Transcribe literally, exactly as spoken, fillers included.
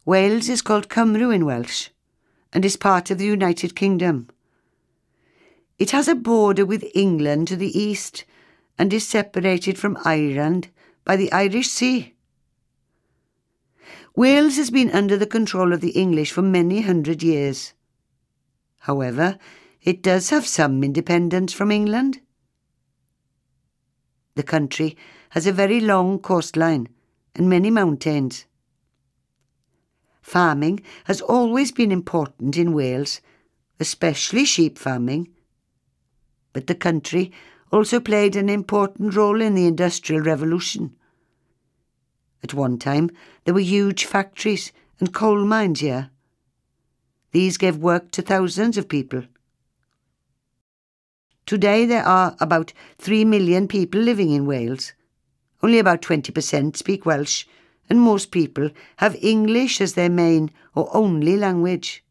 Wales is called Cymru in Welsh and is part of the United Kingdom. It has a border with England to the east and is separated from Ireland by the Irish Sea. Wales has been under the control of the English for many hundred years. However, it does have some independence from England. The country has a very long coastline and many mountains. Farming has always been important in Wales, especially sheep farming. But the country also played an important role in the Industrial Revolution. At one time, there were huge factories and coal mines here. These gave work to thousands of people. Today there are about three million people living in Wales. Only about twenty percent speak Welsh, and most people have English as their main or only language.